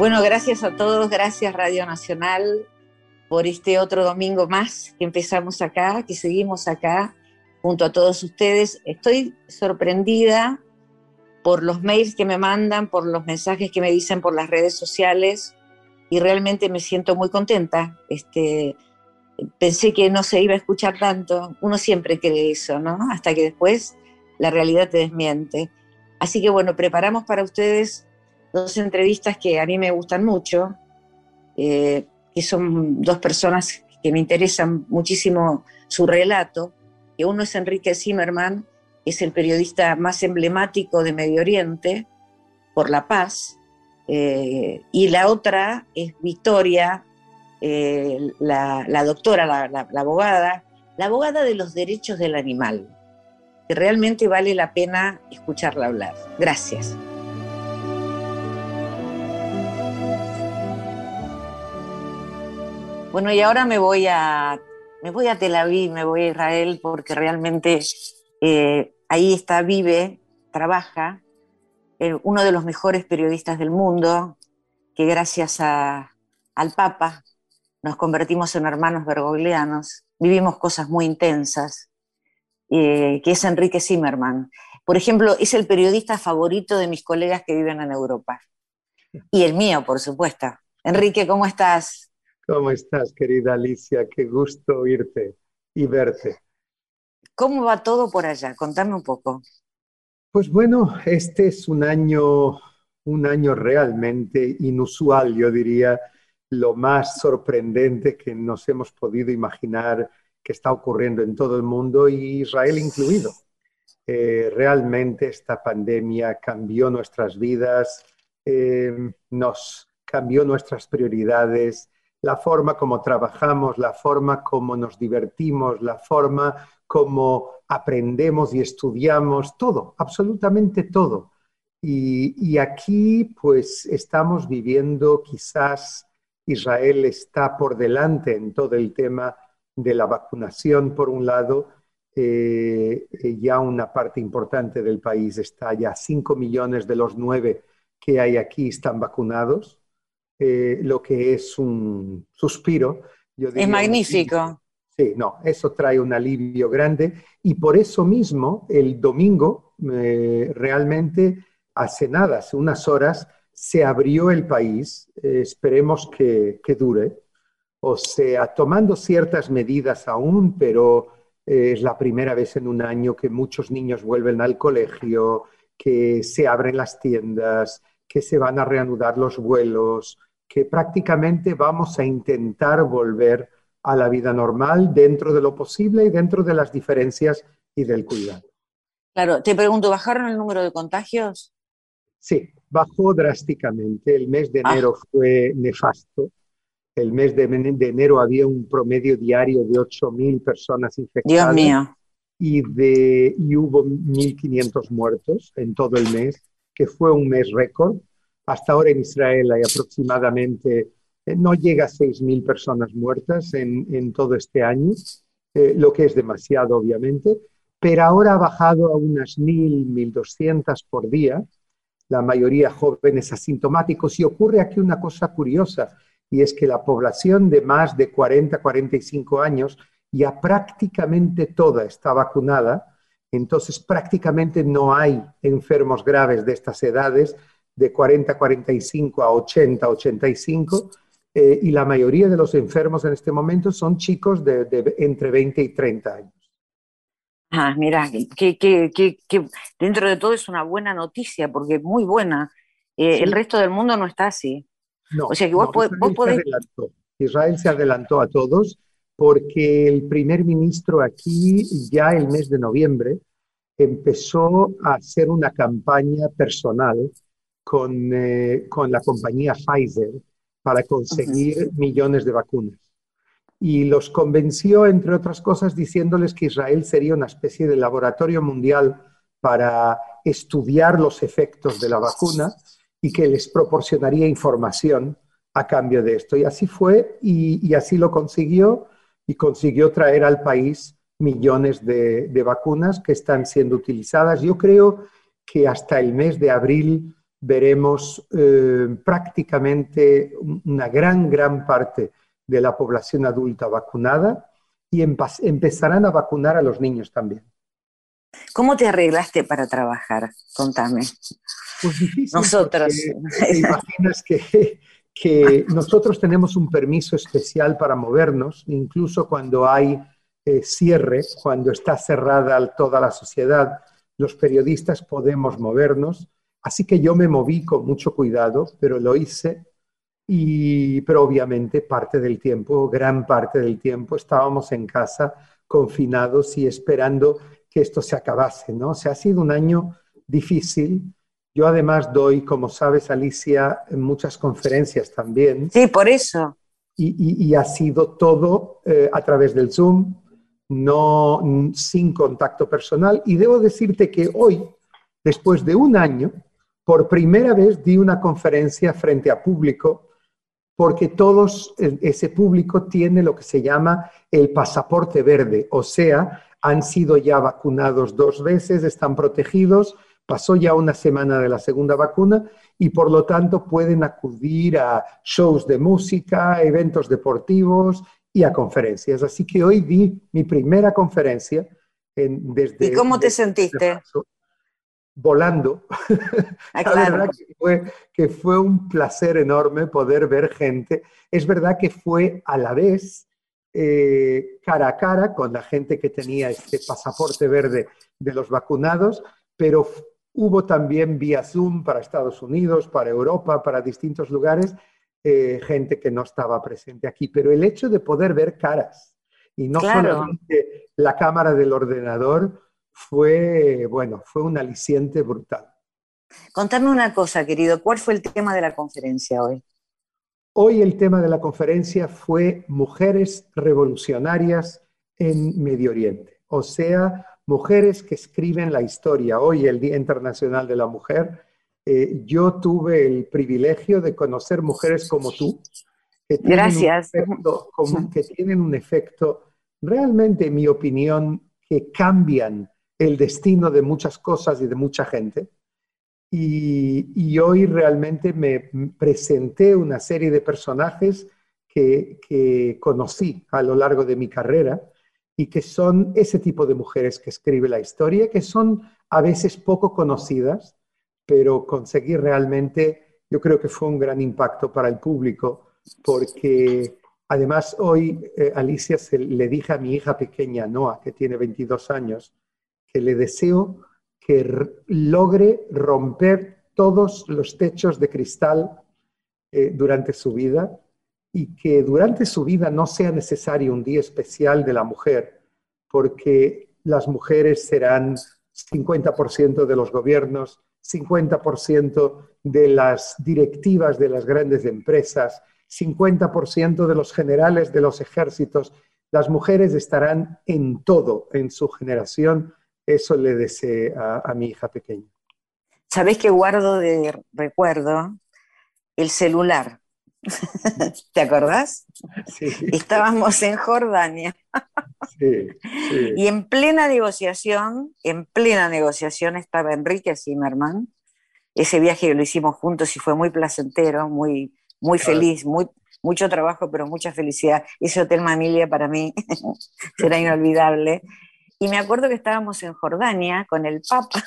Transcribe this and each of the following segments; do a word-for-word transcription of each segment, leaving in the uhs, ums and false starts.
Bueno, gracias a todos, gracias Radio Nacional por este otro domingo más que empezamos acá, que seguimos acá junto a todos ustedes. Estoy sorprendida por los mails que me mandan, por los mensajes que me dicen por las redes sociales y realmente me siento muy contenta. Este, pensé que no se iba a escuchar tanto, uno siempre cree eso, ¿no? Hasta que después la realidad te desmiente. Así que bueno, preparamos para ustedes dos entrevistas que a mí me gustan mucho, eh, que son dos personas que me interesan muchísimo su relato, que uno es Enrique Zimmerman, que es el periodista más emblemático de Medio Oriente, por la paz, eh, y la otra es Victoria, eh, la, la doctora, la, la, la abogada, la abogada de los derechos del animal, que realmente vale la pena escucharla hablar. Gracias. Bueno, y ahora me voy a, me voy a Tel Aviv, me voy a Israel, porque realmente eh, ahí está, vive, trabaja, eh, uno de los mejores periodistas del mundo, que gracias a, al Papa nos convertimos en hermanos bergoglianos, vivimos cosas muy intensas, eh, que es Enrique Zimmerman. Por ejemplo, es el periodista favorito de mis colegas que viven en Europa. Y el mío, por supuesto. Enrique, ¿cómo estás? ¿Cómo estás, querida Alicia? Qué gusto oírte y verte. ¿Cómo va todo por allá? Contame un poco. Pues bueno, este es un año, un año realmente inusual, yo diría, lo más sorprendente que nos hemos podido imaginar que está ocurriendo en todo el mundo, y Israel incluido. Eh, realmente esta pandemia cambió nuestras vidas, eh, nos cambió nuestras prioridades, la forma como trabajamos, la forma como nos divertimos, la forma como aprendemos y estudiamos, todo, absolutamente todo. Y, y aquí pues estamos viviendo, quizás Israel está por delante en todo el tema de la vacunación, por un lado. Eh, ya una parte importante del país está, ya cinco millones de los nueve que hay aquí están vacunados, eh, lo que es un suspiro, yo Es diría un alivio. magnífico. Sí, no, eso trae un alivio grande, y por eso mismo el domingo, eh, realmente hace nada, hace unas horas, se abrió el país, eh, esperemos que, que dure, o sea, tomando ciertas medidas aún, pero eh, es la primera vez en un año que muchos niños vuelven al colegio, que se abren las tiendas, que se van a reanudar los vuelos, que prácticamente vamos a intentar volver a la vida normal dentro de lo posible y dentro de las diferencias y del cuidado. Claro, te pregunto, ¿bajaron el número de contagios? Sí, bajó drásticamente. El mes de Ah, enero fue nefasto. El mes de, de enero había un promedio diario de ocho mil personas Dios infectadas, mío. y, de, y hubo mil quinientos muertos en todo el mes, que fue un mes récord. Hasta ahora en Israel hay aproximadamente, eh, no llega a seis mil personas muertas en, en todo este año, eh, lo que es demasiado, obviamente, pero ahora ha bajado a unas mil, mil doscientas por día, la mayoría jóvenes asintomáticos. Y ocurre aquí una cosa curiosa, y es que la población de más de cuarenta, cuarenta y cinco años ya prácticamente toda está vacunada, entonces prácticamente no hay enfermos graves de estas edades, de cuarenta, cuarenta y cinco a ochenta, ochenta y cinco, eh, y la mayoría de los enfermos en este momento son chicos de, de entre veinte y treinta años. Ah, mira, que, que, que, que dentro de todo es una buena noticia, porque es muy buena. Eh, el Sí, resto del mundo no está así. O no, sea que vos, no, po- vos Israel se podés... adelantó. Israel se adelantó a todos, porque el primer ministro aquí, ya el mes de noviembre, empezó a hacer una campaña personal con, eh, con la compañía Pfizer para Ujú. conseguir millones de vacunas. Y los convenció, entre otras cosas, diciéndoles que Israel sería una especie de laboratorio mundial para estudiar los efectos de la vacuna, y que les proporcionaría información a cambio de esto. Y así fue, y, y así lo consiguió, y consiguió traer al país millones de, de vacunas que están siendo utilizadas. Yo creo que hasta el mes de abril veremos eh, prácticamente una gran, gran parte de la población adulta vacunada y empezarán a vacunar a los niños también. ¿Cómo te arreglaste para trabajar? Contame. Pues difícil. Nosotros. Te imaginas que, que nosotros tenemos un permiso especial para movernos, incluso cuando hay eh, cierre, cuando está cerrada toda la sociedad, los periodistas podemos movernos. Así que yo me moví con mucho cuidado, pero lo hice. Y, pero obviamente parte del tiempo, gran parte del tiempo, estábamos en casa confinados y esperando que esto se acabase, ¿no? O sea, ha sido un año difícil. Yo además doy, como sabes, Alicia, en muchas conferencias también. Sí, por eso. Y, y, y ha sido todo eh, a través del Zoom, no, sin contacto personal. Y debo decirte que hoy, después de un año, por primera vez di una conferencia frente a público, porque todos, ese público tiene lo que se llama el pasaporte verde, o sea, han sido ya vacunados dos veces, están protegidos, pasó ya una semana de la segunda vacuna y por lo tanto pueden acudir a shows de música, eventos deportivos y a conferencias. Así que hoy di mi primera conferencia en, desde... ¿Y cómo te desde sentiste? marzo, volando. Ah, la claro. verdad que fue, que fue un placer enorme poder ver gente. Es verdad que fue a la vez eh, cara a cara con la gente que tenía este pasaporte verde de los vacunados, pero hubo también vía Zoom para Estados Unidos, para Europa, para distintos lugares, eh, gente que no estaba presente aquí. Pero el hecho de poder ver caras y no Claro. solamente la cámara del ordenador fue, bueno, fue un aliciente brutal. Contame una cosa, querido, ¿cuál fue el tema de la conferencia hoy? Hoy el tema de la conferencia fue Mujeres Revolucionarias en Medio Oriente, o sea, mujeres que escriben la historia. Hoy, el Día Internacional de la Mujer, eh, yo tuve el privilegio de conocer mujeres como tú, que tienen, Gracias. Un efecto, como, que tienen un efecto realmente, en mi opinión, que cambian el destino de muchas cosas y de mucha gente. Y, y hoy realmente me presenté una serie de personajes que, que conocí a lo largo de mi carrera y que son ese tipo de mujeres que escribe la historia, que son a veces poco conocidas, pero conseguí realmente, yo creo que fue un gran impacto para el público, porque además hoy, eh, Alicia, se, le dije a mi hija pequeña, Noah, que tiene veintidós años, que le deseo que logre romper todos los techos de cristal eh, durante su vida y que durante su vida no sea necesario un día especial de la mujer, porque las mujeres serán cincuenta por ciento de los gobiernos, cincuenta por ciento de las directivas de las grandes empresas, cincuenta por ciento de los generales de los ejércitos. Las mujeres estarán en todo en su generación. Eso le deseé a, a mi hija pequeña. ¿Sabés que guardo de recuerdo el celular? ¿Te acordás? Sí. Estábamos en Jordania. Sí, sí. Y en plena negociación, en plena negociación estaba Enrique Zimmerman. Ese viaje lo hicimos juntos y fue muy placentero, muy, muy feliz, muy, mucho trabajo, pero mucha felicidad. Ese Hotel Mamilia para mí será inolvidable. Y me acuerdo que estábamos en Jordania con el Papa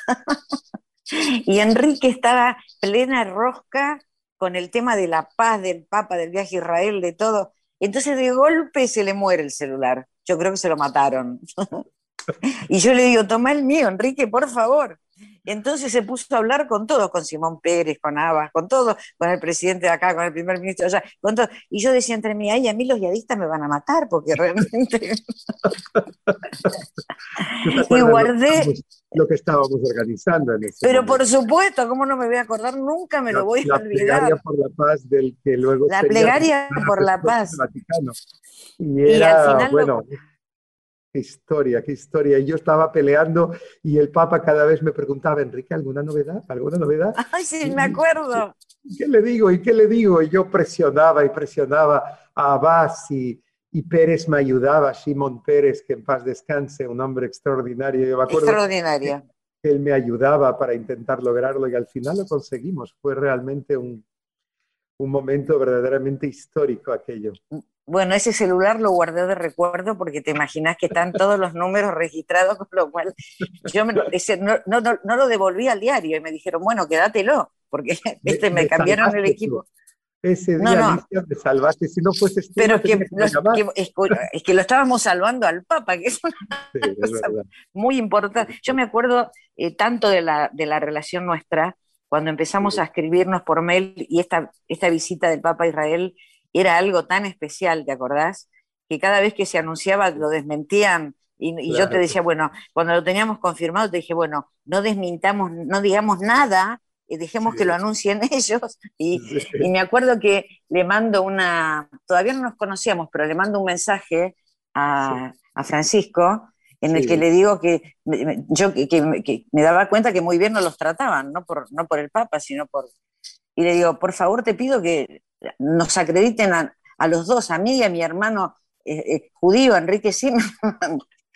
y Enrique estaba plena rosca con el tema de la paz, del Papa, del viaje a Israel, de todo. Entonces de golpe se le muere el celular. Yo creo que se lo mataron. Y yo le digo, toma el mío, Enrique, por favor. Entonces se puso a hablar con todos, con Simón Pérez, con Abbas, con todos, con el presidente de acá, con el primer ministro de allá, con todo. Y yo decía entre mí, ay, a mí los yadistas me van a matar, porque realmente... Y guardé... Lo que estábamos organizando en ese Pero momento. Por supuesto, ¿cómo no me voy a acordar? Nunca me la, lo voy la a olvidar. Plegaria por la paz del que luego la sería plegaria por la paz. Vaticano. Y Y era, al final bueno, lo... qué historia, qué historia. Y yo estaba peleando y el Papa cada vez me preguntaba, Enrique, ¿alguna novedad? ¿Alguna novedad? Ay, sí, me acuerdo. ¿Y qué le digo? ¿Y qué le digo? Y yo presionaba y presionaba a Abbas y, y Pérez me ayudaba, Simón Pérez, que en paz descanse, un hombre extraordinario. Yo me acuerdo Extraordinaria. él me ayudaba para intentar lograrlo y al final lo conseguimos. Fue realmente un, un momento verdaderamente histórico aquello. Bueno, ese celular lo guardé de recuerdo porque te imaginas que están todos los números registrados, con lo cual yo me, ese, no, no, no, no lo devolví al diario y me dijeron, bueno, quédatelo, porque Me, este, me me cambiaron el salvaste tú. equipo. Ese No, día, no, Alicia, me salvaste. Si no fueses tú, pero no es que, tenía que los- llamar. que- es, es que lo estábamos salvando al Papa, que es una Sí, es cosa verdad. muy importante. Yo me acuerdo eh, tanto de la, de la relación nuestra cuando empezamos Sí, a escribirnos por mail y esta, esta visita del Papa a Israel era algo tan especial, ¿te acordás? Que cada vez que se anunciaba lo desmentían y, y yo te claro. decía, bueno, cuando lo teníamos confirmado te dije, bueno, no desmintamos, no digamos nada, eh, Sí, dejemos que lo anuncien ellos y, y sí, me acuerdo que le mando una, todavía no nos conocíamos, pero le mando un mensaje sí, a, a Francisco en el que sí, le digo que yo que, que, que me daba cuenta que muy bien nos los trataban, no por, no por el Papa, sino por... Y le digo, por favor te pido que nos acrediten a, a los dos, a mí y a mi hermano eh, eh, judío, Enrique Zimmerman.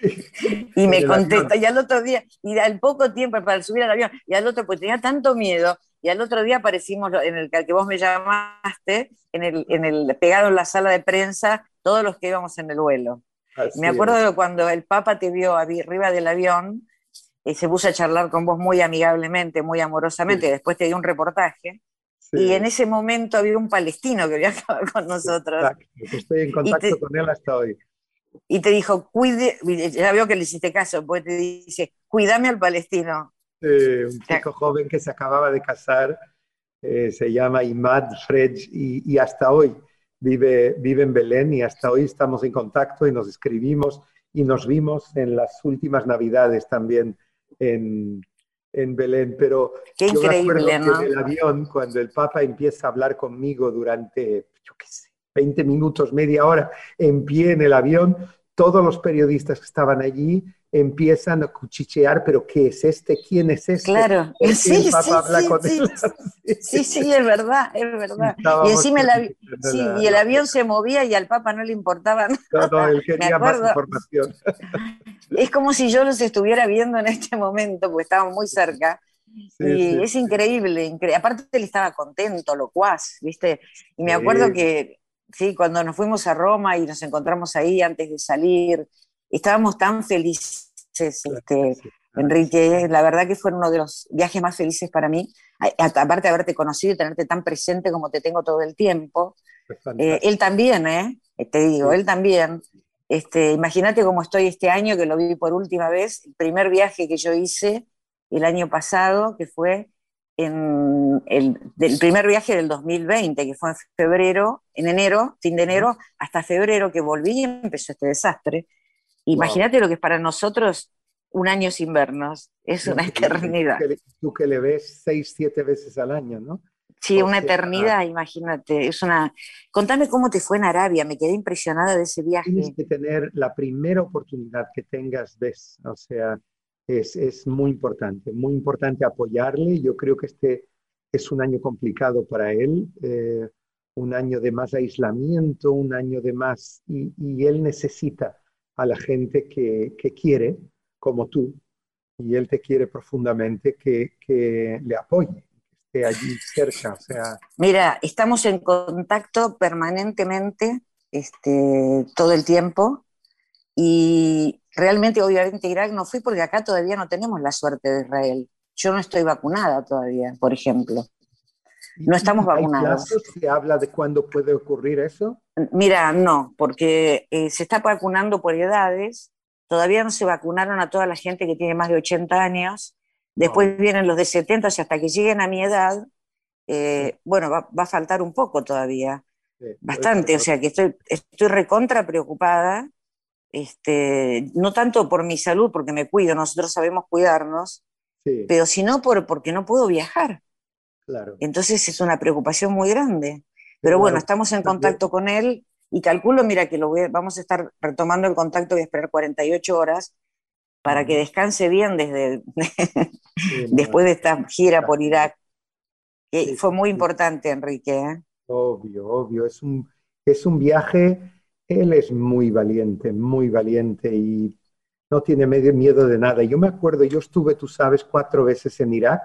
Y en me el avión. contesta, y al otro día, y al poco tiempo para subir al avión, y al otro, pues tenía tanto miedo, y al otro día aparecimos en el que vos me llamaste, en el, en el, pegado en la sala de prensa, todos los que íbamos en el vuelo. Me Así acuerdo es. de cuando el Papa te vio arriba del avión, y se puso a charlar con vos muy amigablemente, muy amorosamente, y Sí, después te dio un reportaje, y en sí, ese momento había un palestino que viajaba con nosotros, exacto. Estoy en y contacto te, con él hasta hoy. y te dijo, cuide, ya veo que le hiciste caso, porque te dice, cuídame al palestino. Eh, un O sea, chico joven que se acababa de casar, eh, se llama Imad Frej y, y hasta hoy vive, vive en Belén y hasta hoy estamos en contacto y nos escribimos y nos vimos en las últimas Navidades también en, en Belén. Pero qué yo me acuerdo increíble, que en ¿no? el avión, cuando el Papa empieza a hablar conmigo durante, yo qué sé, veinte minutos, media hora, en pie en el avión, todos los periodistas que estaban allí empiezan a cuchichear, pero ¿qué es este? ¿Quién es este? Claro, ¿Por qué el sí, Papa sí, habla sí, con él sí, sí, así? sí, es verdad, es Y verdad. Y estábamos encima el, avi- felicitando sí, la, y el la avión fiesta. se movía y al Papa no le importaba No, no, nada. él Me quería más acuerdo, información. es como si yo los estuviera viendo en este momento, porque estaban muy cerca. Sí, Y sí, es sí. increíble, incre- aparte él estaba contento, locuaz, ¿viste? Y me acuerdo Sí, que, sí, cuando nos fuimos a Roma y nos encontramos ahí antes de salir, estábamos tan felices, claro que este, sí, claro que sí. Enrique, la verdad que fue uno de los viajes más felices para mí, A- a- aparte de haberte conocido y tenerte tan presente como te tengo todo el tiempo. Fue Eh, él fantástico. también, ¿eh? Te digo, Sí, él también. Este, imagínate cómo estoy este año, que lo vi por última vez, el primer viaje que yo hice el año pasado, que fue en el, del primer viaje del dos mil veinte, que fue en febrero, en enero, fin de sí. enero, hasta febrero que volví y empezó este desastre. Wow. Imagínate lo que es para nosotros un año sin vernos, es una Increíble. Y tú eternidad. que, le- tú que le ves seis, siete veces al año, ¿no? Sí, O una sea, eternidad, imagínate, es una... Contame cómo te fue en Arabia, me quedé impresionada de ese tienes viaje. que tener la primera oportunidad que tengas, ves, o sea, es, es muy importante, muy importante apoyarle. Yo creo que este es un año complicado para él, eh, un año de más aislamiento, un año de más, y, y él necesita a la gente que, que quiere, como tú, y él te quiere profundamente, que, que le apoye, que esté allí cerca, o sea, Mira, estamos en contacto permanentemente, este, todo el tiempo y realmente, obviamente, Irak no fui porque acá todavía no tenemos la suerte de Israel. Yo no estoy vacunada todavía, por ejemplo. y, No y- estamos y hay vacunados. plazos, se habla de cuándo puede ocurrir eso. Mira, no, porque eh, se está vacunando por edades. Todavía no se vacunaron a toda la gente que tiene más de ochenta años. Wow. Después vienen los de setenta, o sea, hasta que lleguen a mi edad, Sí, eh, bueno, va, va a faltar un poco todavía. sí, puede Bastante, o tardar. sea que estoy, estoy recontra preocupada, este, no tanto por mi salud, porque me cuido, nosotros sabemos cuidarnos, Sí, pero sino por, porque no puedo viajar. claro. Entonces es una preocupación muy grande. Pero Pero bueno, al- estamos en también, contacto con él y calculo, mira, que lo voy a- vamos a estar retomando el contacto, voy a esperar cuarenta y ocho horas para que ujú, descanse bien desde sí, no, después de esta gira por imagino. Irak, que Sí, fue sí, muy sí, importante, Enrique, ¿eh? obvio, obvio. Es un, es un viaje, él es muy valiente, muy valiente y no tiene medio miedo de nada. Yo me acuerdo, yo estuve, tú sabes, cuatro veces en Irak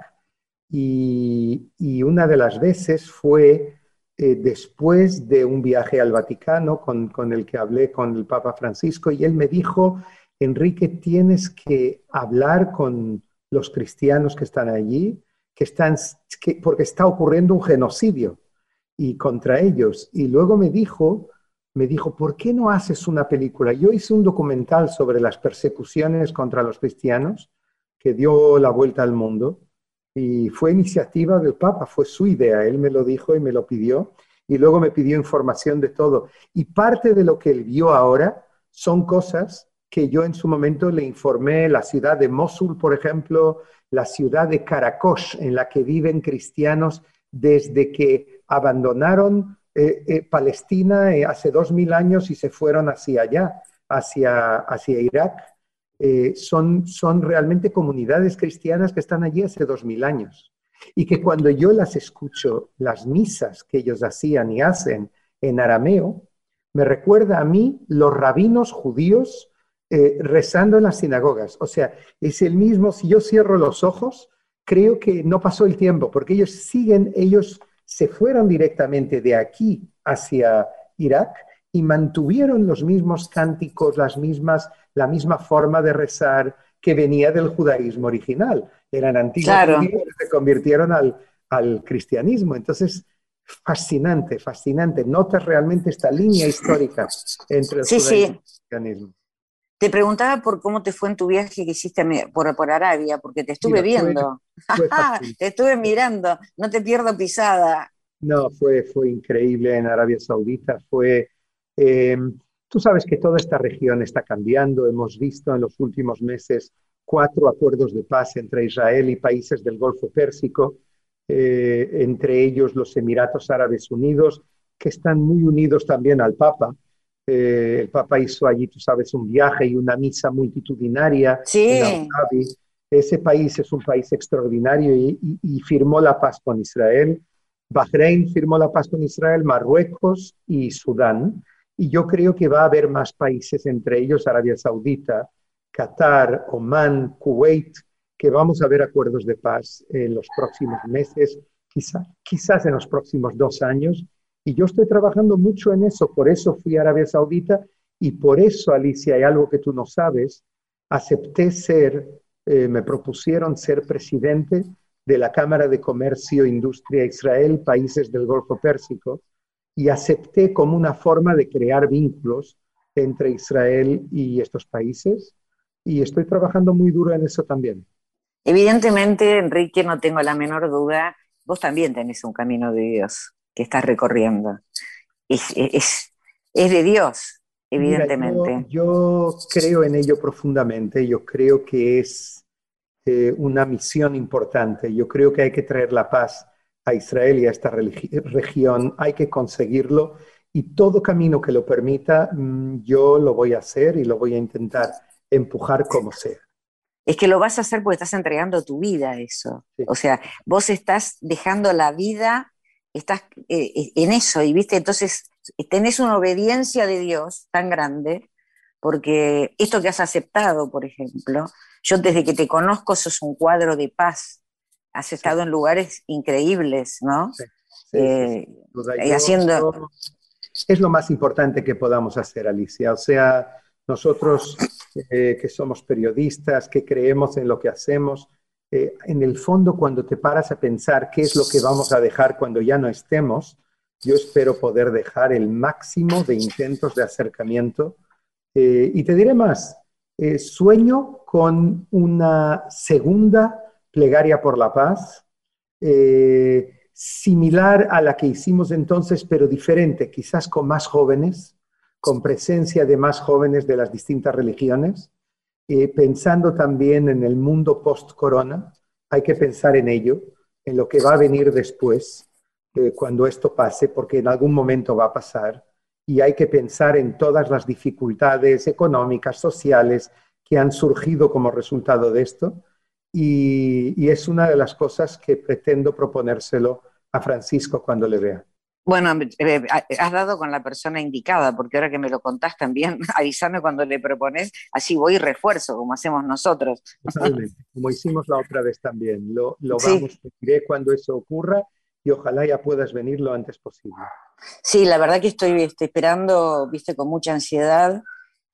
y, y una de las veces fue eh, después de un viaje al Vaticano con, con el que hablé con el Papa Francisco y él me dijo, Enrique, tienes que hablar con los cristianos que están allí, que están, que, porque está ocurriendo un genocidio y contra ellos. Y luego me dijo, me dijo, ¿por qué no haces una película? Yo hice un documental sobre las persecuciones contra los cristianos que dio la vuelta al mundo y fue iniciativa del Papa, fue su idea, él me lo dijo y me lo pidió y luego me pidió información de todo. Y parte de lo que él vio ahora son cosas que yo en su momento le informé, la ciudad de Mosul, por ejemplo, la ciudad de Karakosh, en la que viven cristianos desde que abandonaron eh, eh, Palestina eh, hace dos mil años y se fueron hacia allá, hacia, hacia Irak. Eh, son, son realmente comunidades cristianas que están allí hace dos mil años. Y que cuando yo las escucho, las misas que ellos hacían y hacen en arameo, me recuerda a mí los rabinos judíos eh, rezando en las sinagogas. O sea, es el mismo, si yo cierro los ojos, creo que no pasó el tiempo, porque ellos siguen, ellos se fueron directamente de aquí hacia Irak y mantuvieron los mismos cánticos, las mismas, la misma forma de rezar que venía del judaísmo original. Eran antiguos Claro. judíos que se convirtieron al, al cristianismo. Entonces, fascinante, fascinante. Notas realmente esta línea histórica entre el Sí, judaísmo sí. y el cristianismo. Te preguntaba por cómo te fue en tu viaje que hiciste por, por Arabia, porque te estuve Mira, fue, viendo, fue fascinante. te estuve mirando, no te pierdo pisada. No, fue, fue increíble en Arabia Saudita. Fue, eh, tú sabes que toda esta región está cambiando. Hemos visto en los últimos meses cuatro acuerdos de paz entre Israel y países del Golfo Pérsico, eh, entre ellos los Emiratos Árabes Unidos, que están muy unidos también al Papa. Eh, el Papa hizo allí, tú sabes, un viaje y una misa multitudinaria en Abu Sí, Dhabi. Ese país es un país extraordinario y, y, y firmó la paz con Israel. Bahrein firmó la paz con Israel, Marruecos y Sudán. Y yo creo que va a haber más países, entre ellos Arabia Saudita, Qatar, Omán, Kuwait, que vamos a ver acuerdos de paz en los próximos meses, quizá, quizás en los próximos dos años. Y yo estoy trabajando mucho en eso, por eso fui a Arabia Saudita y por eso, Alicia, hay algo que tú no sabes, acepté ser, eh, me propusieron ser presidente de la Cámara de Comercio e Industria Israel, países del Golfo Pérsico, y acepté como una forma de crear vínculos entre Israel y estos países, y estoy trabajando muy duro en eso también. evidentemente, Enrique, no tengo la menor duda, vos también tenés un camino de Dios que estás recorriendo. Es, es, es de Dios, Mira, yo, evidentemente. yo creo en ello profundamente, yo creo que es eh, una misión importante, yo creo que hay que traer la paz a Israel y a esta región, hay que conseguirlo y todo camino que lo permita, mmm, yo lo voy a hacer y lo voy a intentar empujar como sea. Es que lo vas a hacer porque estás entregando tu vida a eso. Sí. O sea, vos estás dejando la vida, estás eh, en eso, y viste, entonces tenés una obediencia de Dios tan grande, porque esto que has aceptado, por ejemplo, yo desde que te conozco sos un cuadro de paz, has Sí, estado en lugares increíbles, ¿no? sí, sí, sí, Eh, sin duda. y Yo, haciendo, yo, es lo más importante que podamos hacer, Alicia. O sea, nosotros eh, que somos periodistas, que creemos en lo que hacemos, eh, en el fondo cuando te paras a pensar qué es lo que vamos a dejar cuando ya no estemos, yo espero poder dejar el máximo de intentos de acercamiento. Eh, y te diré más, eh, sueño con una segunda plegaria por la paz, eh, similar a la que hicimos entonces, pero diferente, quizás con más jóvenes, con presencia de más jóvenes de las distintas religiones, eh, pensando también en el mundo post-corona. Hay que pensar en ello, en lo que va a venir después, eh, cuando esto pase, porque en algún momento va a pasar, y hay que pensar en todas las dificultades económicas, sociales, que han surgido como resultado de esto, y, y es una de las cosas que pretendo proponérselo a Francisco cuando le vea. Bueno, eh, has dado con la persona indicada, porque ahora que me lo contás también, avísame cuando le propones, así voy y refuerzo, como hacemos nosotros. Totalmente, como hicimos la otra vez también. Lo, lo Sí, vamos, te diré cuando eso ocurra y ojalá ya puedas venir lo antes posible. sí, la verdad que estoy, estoy esperando, viste, con mucha ansiedad,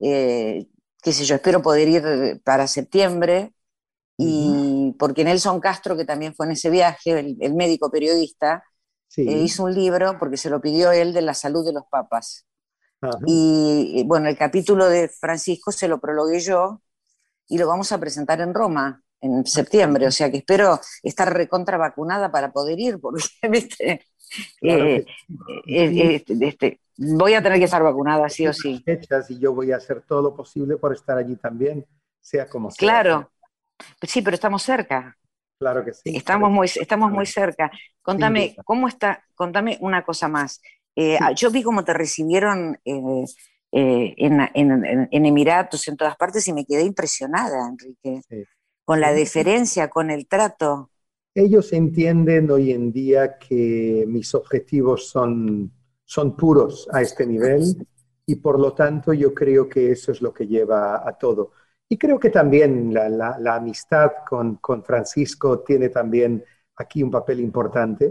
eh, qué sé yo, espero poder ir para septiembre, Ujú. y porque Nelson Castro, que también fue en ese viaje, el, el médico periodista, eh, Sí, hizo un libro, porque se lo pidió él, de la salud de los papas. ajá. Y bueno, el capítulo de Francisco se lo prologué yo y lo vamos a presentar en Roma en Ah, qué septiembre, o bien. sea que espero estar recontra vacunada para poder ir, porque, viste, Claro eh, que eh, sí. Di- eh, este, este, voy a tener que estar vacunada sí o las sí. fechas y yo voy a hacer todo lo posible por estar allí también, sea como sea. Claro, sí, pero estamos cerca, Claro que sí, por estamos eso. muy, estamos muy cerca. Sin Contame, duda. ¿cómo está? Contame una cosa más. Eh, Sí, yo vi cómo te recibieron eh, eh, en, en, en, en Emiratos, en todas partes, y me quedé impresionada, Enrique, sí. con la Eh, deferencia, con el trato. Ellos entienden hoy en día que mis objetivos son, son puros a este nivel y por lo tanto yo creo que eso es lo que lleva a todo. Y creo que también la, la- la amistad con, con Francisco tiene también aquí un papel importante,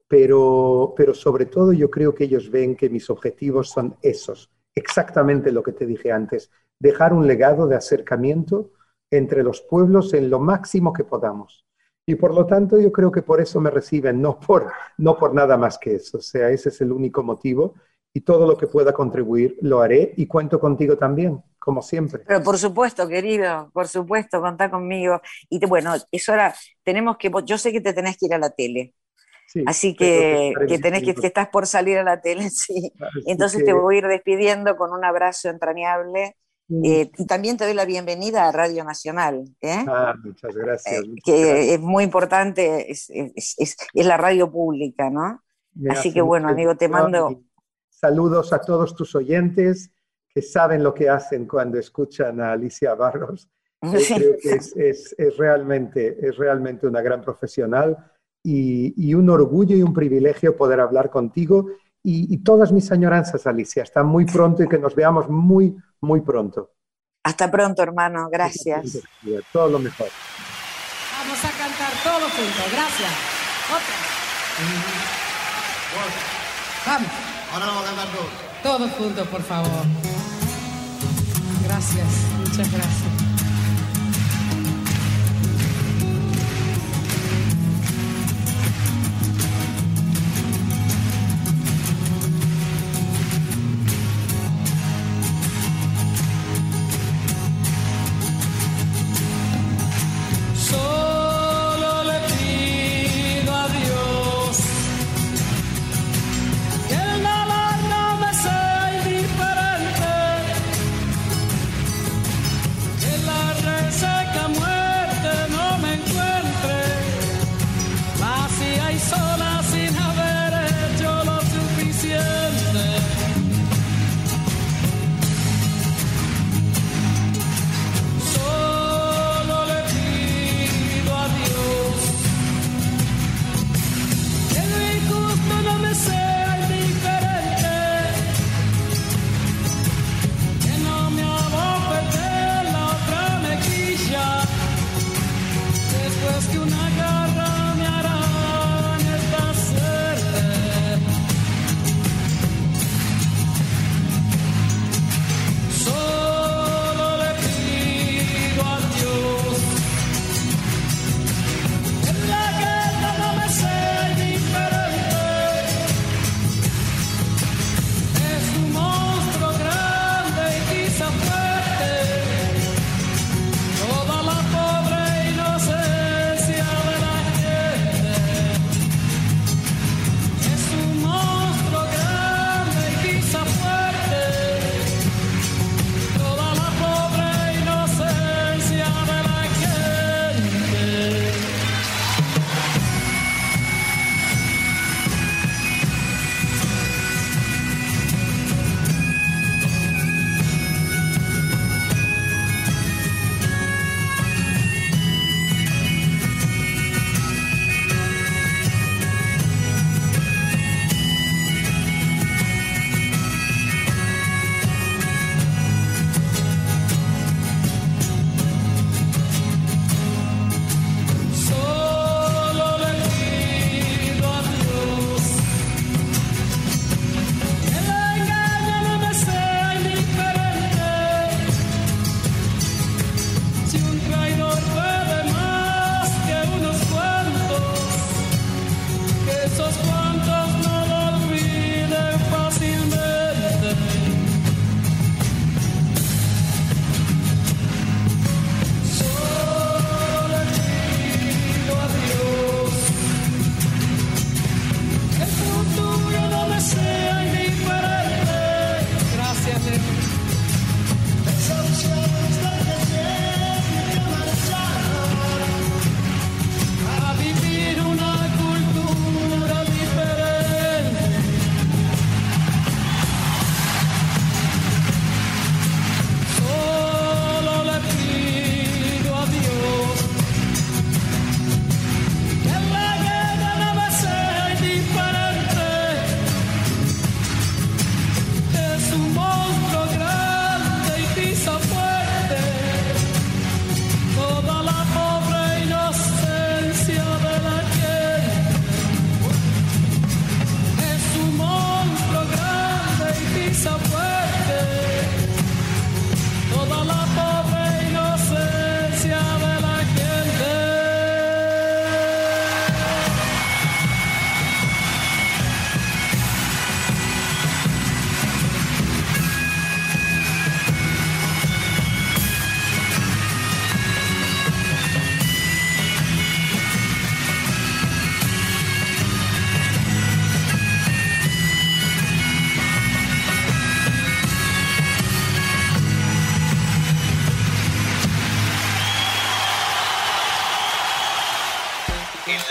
pero, pero sobre todo yo creo que ellos ven que mis objetivos son esos, exactamente lo que te dije antes, dejar un legado de acercamiento entre los pueblos en lo máximo que podamos. Y por lo tanto yo creo que por eso me reciben, no por, no por nada más que eso. O sea, ese es el único motivo y todo lo que pueda contribuir lo haré y cuento contigo también, como siempre. Pero por supuesto, querido, por supuesto, contá conmigo. Y te- bueno, es hora, tenemos que, yo sé que te tenés que ir a la tele, Sí, así tengo que que, estar en que diez tenés que, que minutos. estás por salir a la tele, sí. Así Entonces te que voy a ir despidiendo con un abrazo entrañable. mm, Eh, y también te doy la bienvenida a Radio Nacional, ¿eh? ah, muchas gracias, Eh, muchas que es gracias. muy importante, es, es, es, es la radio pública, ¿no? Me Así hace que bueno, mucha amigo, te ilusión mando, y saludos a todos tus oyentes que saben lo que hacen cuando escuchan a Alicia Barros. Eh, sí, creo que es, es, es, realmente, es realmente una gran profesional y, y, un orgullo y un privilegio poder hablar contigo y, y todas mis añoranzas, Alicia. Hasta muy pronto y que nos veamos muy, muy pronto. hasta pronto, hermano, Hasta pronto, gracias. querida. Todo lo mejor. Vamos a cantar todos juntos. Gracias. Otra. Vamos. Ahora vamos a cantar todos. Todos juntos, por favor. Gracias. Muchas gracias. Solo le pido a Dios que el dolor no me sea indiferente, que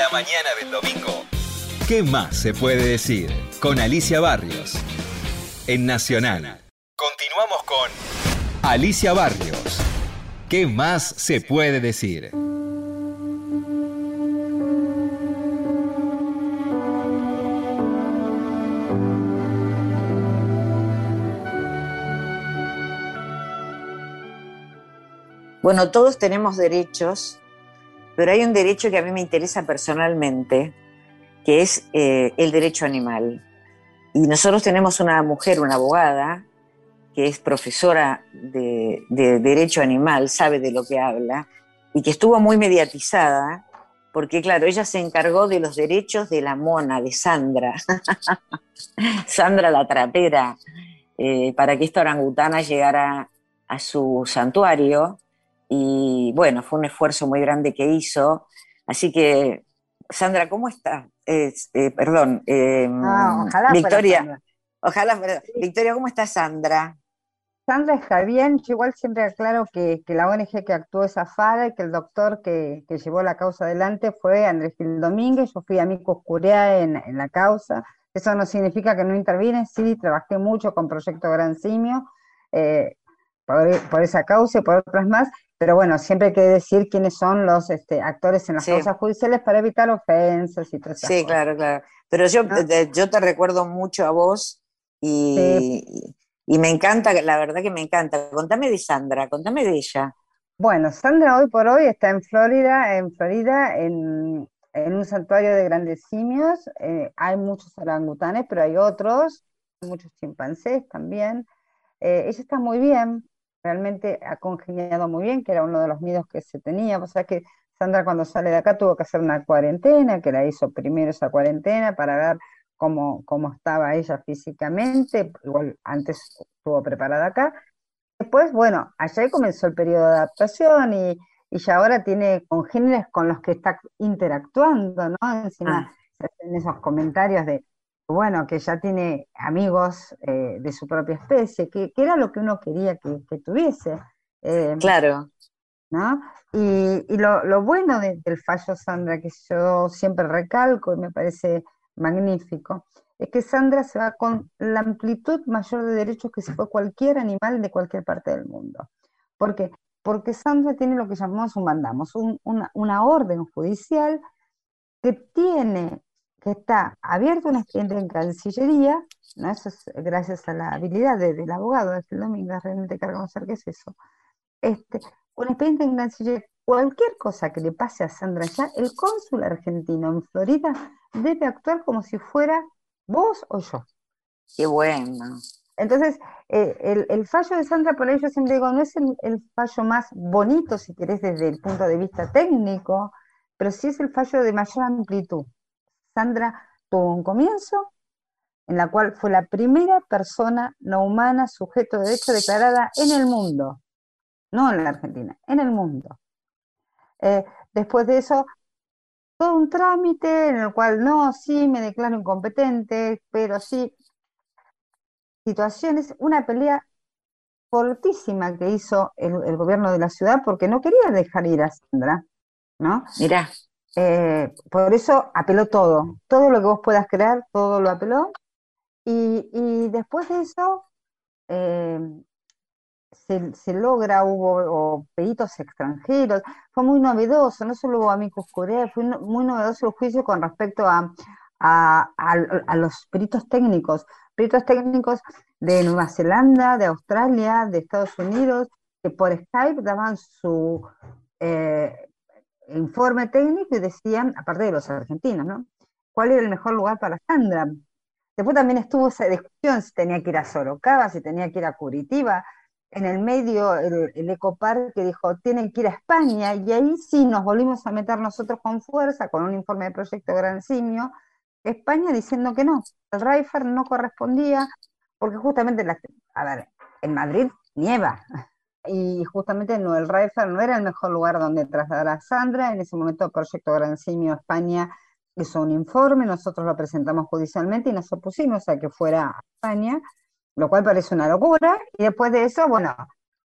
la mañana del domingo. ¿Qué más se puede decir? Con Alicia Barrios. En Nacional. Continuamos con Alicia Barrios. ¿Qué más se puede decir? Bueno, todos tenemos derechos, pero hay un derecho que a mí me interesa personalmente, que es eh, el derecho animal. Y nosotros tenemos una mujer, una abogada, que es profesora de, de Derecho Animal, sabe de lo que habla, y que estuvo muy mediatizada, porque claro, ella se encargó de los derechos de la mona, de Sandra, Sandra la trapera, eh, para que esta orangutana llegara a su santuario, y bueno, fue un esfuerzo muy grande que hizo, así que, Sandra, ¿cómo estás? Eh, eh, perdón, eh, Ah, ojalá Victoria, fuera Sandra. ojalá, fuera- Victoria, ¿cómo está Sandra? Sandra está bien, yo igual siempre aclaro que, que la O N G que actuó es AFADA y que el doctor que, que llevó la causa adelante fue Andrés Gil Domínguez. Yo fui amicus curiae en, en la causa. Eso no significa que no intervine, sí, trabajé mucho con Proyecto Gran Simio, eh, por, por esa causa y por otras más, pero bueno, siempre hay que decir quiénes son los este, actores en las Sí, causas judiciales para evitar ofensas y todas esas sí, cosas, claro, claro. Pero yo, ¿no? de- yo te recuerdo mucho a vos Sí. y, y me encanta, la verdad que me encanta. Contame de Sandra, contame de ella. Bueno, Sandra hoy por hoy está en Florida, en Florida, en, en un santuario de grandes simios. Eh, hay muchos orangutanes, pero hay otros, muchos chimpancés también. Eh, ella está muy bien, realmente ha congeniado muy bien, que era uno de los miedos que se tenía. O sea que Sandra cuando sale de acá tuvo que hacer una cuarentena, que la hizo primero esa cuarentena para ver cómo, cómo estaba ella físicamente. Igual antes estuvo preparada acá. Después, bueno, allá comenzó el periodo de adaptación y, y ya ahora tiene congéneres con los que está interactuando, ¿no? Encima Ah, se hacen esos comentarios de, bueno, que ya tiene amigos eh, de su propia especie, que, que era lo que uno quería que, que tuviese, eh, claro, ¿no? Y, y lo, lo bueno de- del fallo Sandra, que yo siempre recalco y me parece magnífico, es que Sandra se va con la amplitud mayor de derechos que se fue cualquier animal de cualquier parte del mundo. ¿Por qué? Porque Sandra tiene lo que llamamos un mandamos, un- una, una orden judicial que tiene, que está abierto un expediente en Cancillería, ¿no? Eso es gracias a la habilidad de- del abogado de Gil Domínguez, realmente hay que reconocer que es eso. Este, un expediente en Cancillería, cualquier cosa que le pase a Sandra ya, el cónsul argentino en Florida debe actuar como si fuera vos o yo. qué bueno. Entonces, eh, el, el fallo de Sandra, por ello siempre digo, no es el, el fallo más bonito, si querés, desde el punto de vista técnico, pero sí es el fallo de mayor amplitud. Sandra tuvo un comienzo en la cual fue la primera persona no humana sujeto de derecho declarada en el mundo, no en la Argentina, en el mundo. Eh, después de eso, todo un trámite en el cual no, sí, me declaro incompetente, pero sí, situaciones, una pelea fortísima que hizo el, el gobierno de la ciudad porque no quería dejar ir a Sandra, ¿no? Mirá, Eh, por eso apeló todo, todo lo que vos puedas crear, todo lo apeló, y, y después de eso eh, se, se logra, hubo o peritos extranjeros, fue muy novedoso, no solo hubo amicus curiae, fue no- muy novedoso el juicio con respecto a, a, a- a los peritos técnicos, peritos técnicos de Nueva Zelanda, de Australia, de Estados Unidos, que por Skype daban su eh, informe técnico y decían, aparte de los argentinos, ¿no? ¿Cuál era el mejor lugar para Sandra? Después también estuvo esa discusión si tenía que ir a Sorocaba, si tenía que ir a Curitiba. En el medio, el, el Ecoparque dijo, tienen que ir a España, y ahí sí nos volvimos a meter nosotros con fuerza, con un informe de Proyecto Gran Simio, España diciendo que no, el RAIFER no correspondía, porque justamente, la, a ver, en Madrid nieva, y justamente no, el RAIFER no era el mejor lugar donde trasladar a Sandra. En ese momento Proyecto Gran Simio España hizo un informe, nosotros lo presentamos judicialmente y nos opusimos a que fuera a España, lo cual parece una locura, y después de eso, bueno,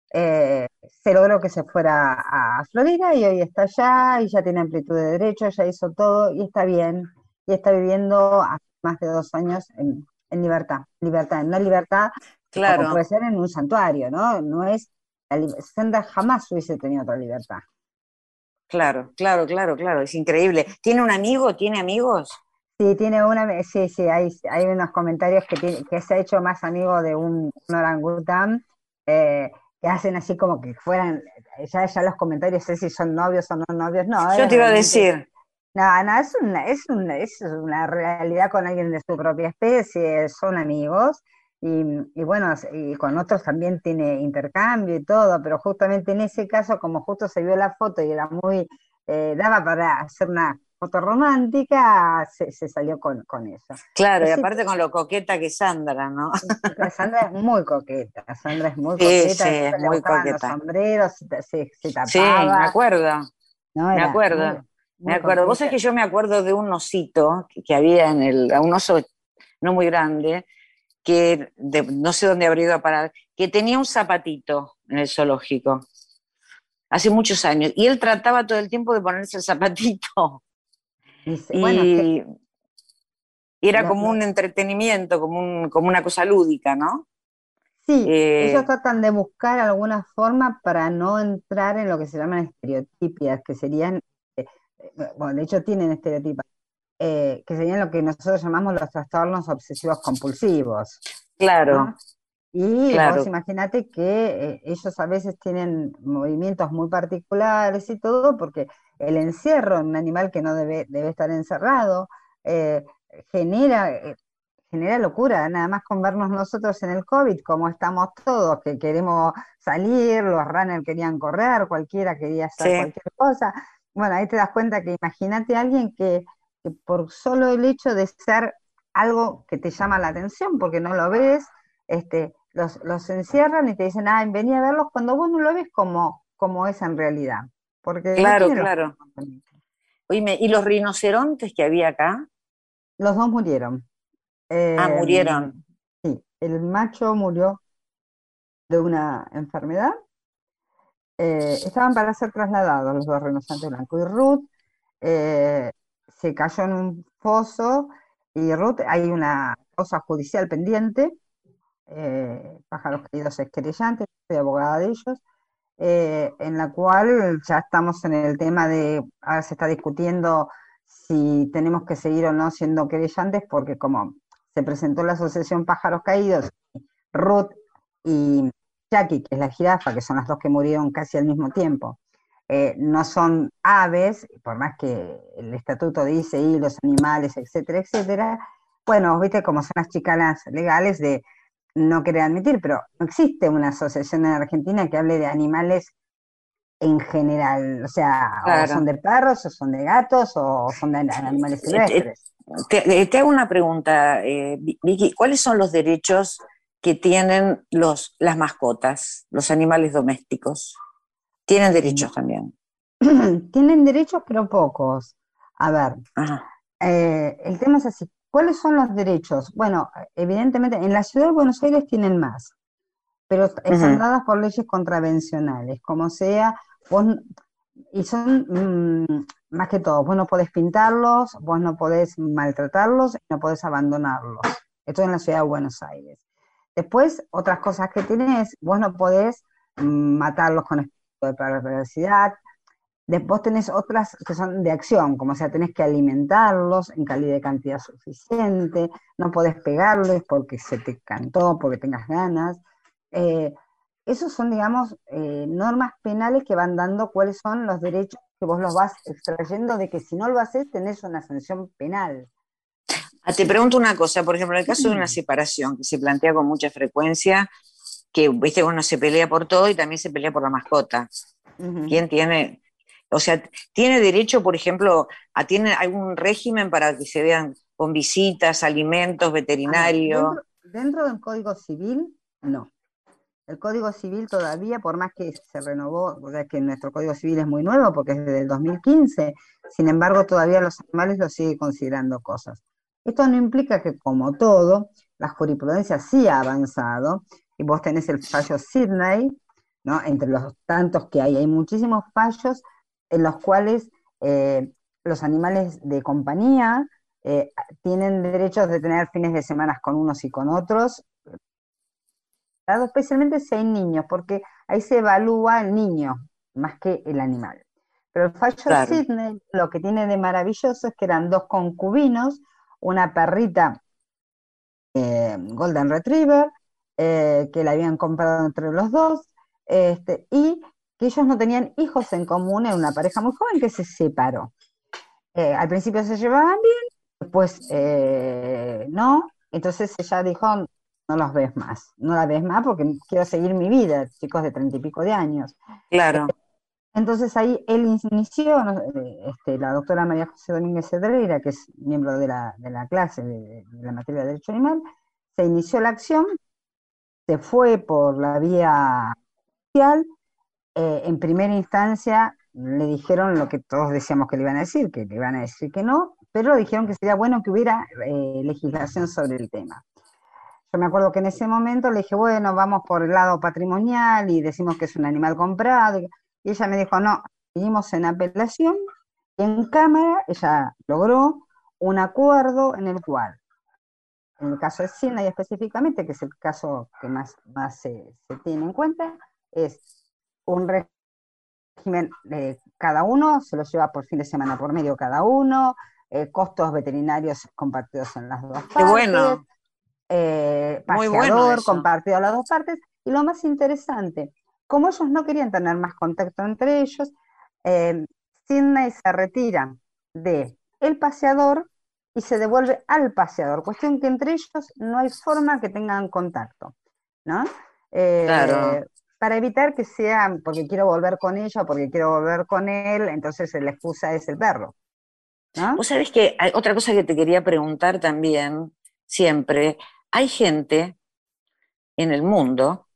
eh, se logró que se fuera a, a Florida y hoy está allá y ya tiene amplitud de derecho, ya hizo todo y está bien. Y está viviendo hace más de dos años en, en libertad. Libertad, en una libertad como puede Claro, ser en un santuario, ¿no? No es, la li- Sandra jamás hubiese tenido otra libertad. claro, claro, claro, claro, es increíble. ¿Tiene un amigo? ¿Tiene amigos? Sí, tiene una, sí, sí, hay, hay unos comentarios que, tiene, que se ha hecho más amigo de un, un orangután, eh, que hacen así como que fueran, ya, ya los comentarios, sé si son novios o no novios, no, Yo es te iba a realmente, decir, no, no, es una, es una, es una realidad con alguien de su propia especie, son amigos, y, y bueno, y con otros también tiene intercambio y todo, pero justamente en ese caso, como justo se vio la foto y era muy, eh, daba para hacer una foto romántica, se, se salió con, con eso. claro, Pero y sí, aparte con lo coqueta que es Sandra, ¿no? Sandra es muy coqueta, Sandra es muy Sí, sí, coqueta, es después le muy gustaban los coqueta. sombreros, se, se, se Sí, me tapaba, acuerdo, no, me era muy, acuerdo, me muy acuerdo. Vos sabés coqueta. que yo me acuerdo de un osito que, que había en el, un oso no muy grande, que de- no sé dónde habría ido a parar, que tenía un zapatito en el zoológico, hace muchos años, y él trataba todo el tiempo de ponerse el zapatito, Dice, bueno, es que y era lo- como lo- un entretenimiento, como, un, como una cosa lúdica, ¿no? sí, ellos Eh, tratan de buscar alguna forma para no entrar en lo que se llaman estereotipias, que serían, eh, eh, bueno, de hecho tienen estereotipas, eh, que serían lo que nosotros llamamos los trastornos obsesivos compulsivos, claro, ¿no? Y vos claro, imaginate que eh, ellos a veces tienen movimientos muy particulares y todo, porque el encierro en un animal que no debe, debe estar encerrado eh, genera, eh, genera locura, nada más con vernos nosotros en el COVID, como estamos todos, que queremos salir, los runners querían correr, cualquiera quería hacer sí, cualquier cosa. Bueno, ahí te das cuenta que imagínate a alguien que, que por solo el hecho de ser algo que te llama la atención, porque no lo ves, este, los, los encierran y te dicen, ah, vení a verlos cuando vos no lo ves como, como es en realidad, porque no claro, tiene los claro. comportamientos. Oíme, ¿y los rinocerontes que había acá? Los dos murieron. Ah, Eh, murieron. sí, el macho murió de una enfermedad. Eh, estaban para ser trasladados los dos rinocerontes blancos. Y Ruth eh, se cayó en un foso y Ruth, hay una causa judicial pendiente, eh, Pájaros Caídos es querellante, soy abogada de ellos, eh, en la cual ya estamos en el tema de, ahora se está discutiendo si tenemos que seguir o no siendo querellantes, porque como se presentó la asociación Pájaros Caídos, Ruth y Jackie, que es la jirafa, que son las dos que murieron casi al mismo tiempo, eh, no son aves, por más que el estatuto dice, y los animales, etcétera, etcétera, bueno, viste cómo son las chicanas legales de no querer admitir, pero no existe una asociación en Argentina que hable de animales en general, o sea, o son Claro. de perros, o son de gatos, o son de animales Eh, Te, silvestres. te- te hago una pregunta, eh, Vi- Vicky. ¿Cuáles son los derechos que tienen los, las mascotas, los animales domésticos? Tienen derechos también. Tienen derechos, pero pocos. A ver, Ajá. eh, el tema es así. ¿Cuáles son los derechos? Bueno, evidentemente en la ciudad de Buenos Aires tienen más, pero están Ujú. dadas por leyes contravencionales, como sea, vos, y son mm, más que todo, vos no podés pintarlos, vos no podés maltratarlos, y no podés abandonarlos. Esto en la ciudad de Buenos Aires. Después, otras cosas que tenés, vos no podés mm, matarlos con espíritu de perversidad. Después tenés otras que son de acción, como sea, tenés que alimentarlos en calidad de cantidad suficiente, no podés pegarles porque se te cantó, porque tengas ganas. Eh, esos son, digamos, eh, normas penales que van dando cuáles son los derechos que vos los vas extrayendo de que si no lo haces tenés una sanción penal. Ah, te pregunto una cosa, por ejemplo, en el caso de una separación que se plantea con mucha frecuencia, que viste, uno se pelea por todo y también se pelea por la mascota. Ujú. ¿Quién tiene, o sea, tiene derecho, por ejemplo, a tiene algún régimen para que se vean con visitas, alimentos, A ver, veterinario? dentro, dentro del Código Civil, no. El Código Civil todavía, por más que se renovó, o sea que nuestro Código Civil es muy nuevo porque es desde el dos mil quince, sin embargo todavía los animales los sigue considerando cosas. Esto no implica que, como todo, la jurisprudencia sí ha avanzado, y vos tenés el fallo Sidney ¿no? Entre los tantos que hay, hay muchísimos fallos en los cuales eh, los animales de compañía eh, tienen derechos de tener fines de semana con unos y con otros, especialmente si hay niños, porque ahí se evalúa el niño más que el animal. Pero el fallo Claro. Sydney, lo que tiene de maravilloso es que eran dos concubinos, una perrita eh, Golden Retriever, eh, que la habían comprado entre los dos, este, y que ellos no tenían hijos en común, era una pareja muy joven que se separó. Eh, al principio se llevaban bien, después eh, no, entonces ella dijo, no los ves más, no la ves más porque quiero seguir mi vida, chicos de treinta y pico de años. Claro. Entonces ahí él inició, ¿no? este, la doctora María José Domínguez Cedreira, que es miembro de la, de la clase de, de la materia de derecho animal, se inició la acción, se fue por la vía judicial, eh, en primera instancia le dijeron lo que todos decíamos que le iban a decir, que le iban a decir que no, pero dijeron que sería bueno que hubiera eh, legislación sobre el tema. Yo me acuerdo que en ese momento le dije, bueno, vamos por el lado patrimonial y decimos que es un animal comprado, y ella me dijo, no, seguimos en apelación, y en Cámara ella logró un acuerdo en el cual, en el caso de Sydney específicamente, que es el caso que más, más se, se tiene en cuenta, es un régimen, eh, cada uno se lo lleva por fin de semana por medio cada uno, eh, costos veterinarios compartidos en las dos partes, Qué bueno. eh, Muy bueno paseador eso. compartido a las dos partes, y lo más interesante, como ellos no querían tener más contacto entre ellos, eh, Sydney se retira de el paseador y se devuelve al paseador, cuestión que entre ellos no hay forma que tengan contacto, ¿no? Eh, Claro. Para evitar que sea porque quiero volver con ella, porque quiero volver con él, entonces la excusa es el perro, ¿no? Vos sabés que hay otra cosa que te quería preguntar también, siempre, hay gente en el mundo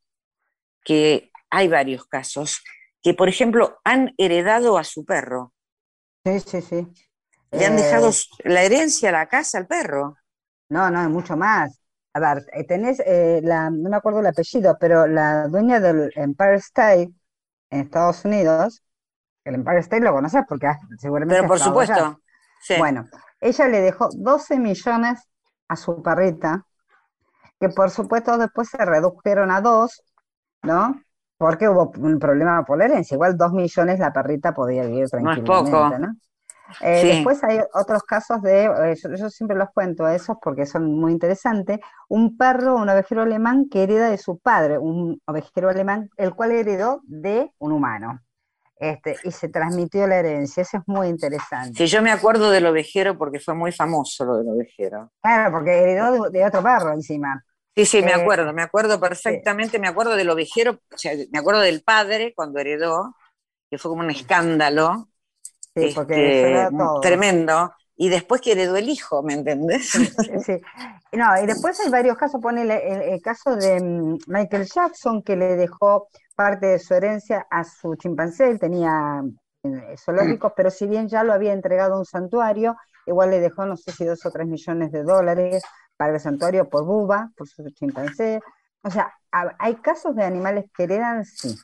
que hay varios casos que, por ejemplo, han heredado a su perro. Sí, sí, sí. Le han Eh, dejado la herencia a la casa al perro. No, no, es mucho más. A ver, eh, tenés, eh, la, no me acuerdo el apellido, pero la dueña del Empire State en Estados Unidos, el Empire State lo conoces porque has- seguramente Pero has por estado allá. supuesto, sí. Bueno, ella le dejó doce millones a su perrita, que por supuesto después se redujeron a dos, ¿no? Porque hubo un problema por la herencia. Igual dos millones la perrita podía vivir No es tranquilamente, poco. ¿no? Eh, Sí. después hay otros casos de, eh, yo, yo siempre los cuento a esos porque son muy interesantes, un perro, un ovejero alemán que hereda de su padre, un ovejero alemán, el cual heredó de un humano, este, y se transmitió la herencia, eso es muy interesante. Sí, yo me acuerdo del ovejero porque fue muy famoso lo del ovejero. Claro, porque heredó de, de otro perro encima. Sí, sí, me Eh, acuerdo, me acuerdo sí, perfectamente, me acuerdo del ovejero, o sea, me acuerdo del padre cuando heredó, que fue como un escándalo, sí, porque eso este, era todo. tremendo, y después que heredó el hijo, ¿me entendés? Sí, sí. No, y después hay varios casos, ponele el, el caso de mm, Michael Jackson, que le dejó parte de su herencia a su chimpancé, él tenía eh, zoológicos, pero si bien ya lo había entregado a un santuario, igual le dejó, no sé si dos o tres millones de dólares para el santuario por Bubba, por su chimpancé. O sea, ha- hay casos de animales que heredan, sí.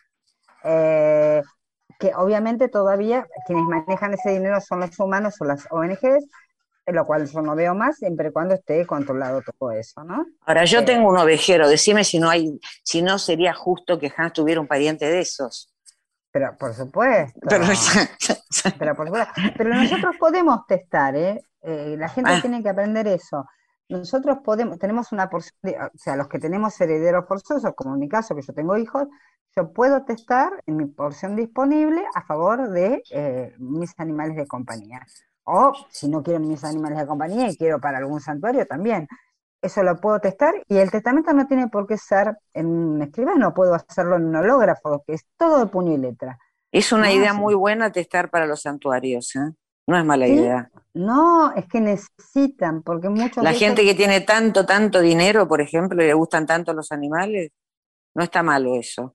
Eh, que obviamente todavía quienes manejan ese dinero son los humanos o las O N Ges, en lo cual yo no veo más, siempre y cuando esté controlado todo eso, ¿no? Ahora, yo Eh, tengo un ovejero, decime si no hay, si no sería justo que Hans tuviera un pariente de esos. pero por supuesto, Pero, pero por supuesto, pero nosotros podemos testar, ¿eh? Eh, la gente ah, tiene que aprender eso. Nosotros podemos, tenemos una porción, de- o sea, los que tenemos herederos forzosos, como en mi caso, que yo tengo hijos, yo puedo testar en mi porción disponible a favor de eh, mis animales de compañía. O si no quiero mis animales de compañía y quiero para algún santuario también. Eso lo puedo testar y el testamento no tiene por qué ser en un escribano, puedo hacerlo en un hológrafo, que es todo de puño y letra, es una ¿no? idea Así. muy buena testar para los santuarios, ¿eh? No es mala ¿Sí? idea. No, es que necesitan, porque muchos La de ellos, gente que tiene tanto, tanto dinero, por ejemplo, y le gustan tanto los animales, no está malo eso.